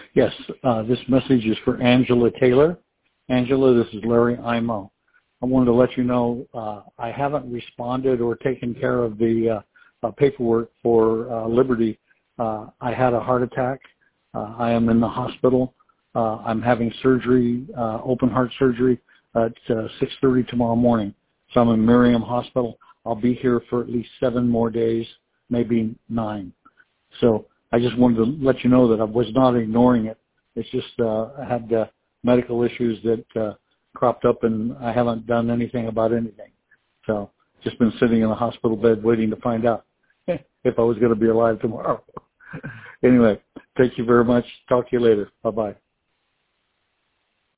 Yes, this message is for Angela Taylor. Angela, this is Larry Imo. I wanted to let you know I haven't responded or taken care of the paperwork for Liberty. I had a heart attack. I am in the hospital. I'm having surgery, open heart surgery, at 6:30 tomorrow morning. So I'm in Miriam Hospital. I'll be here for at least 7 more days, maybe 9. So I just wanted to let you know that I was not ignoring it. It's just I had medical issues that cropped up, and I haven't done anything about anything. So just been sitting in the hospital bed waiting to find out if I was going to be alive tomorrow. Anyway, thank you very much. Talk to you later. Bye-bye.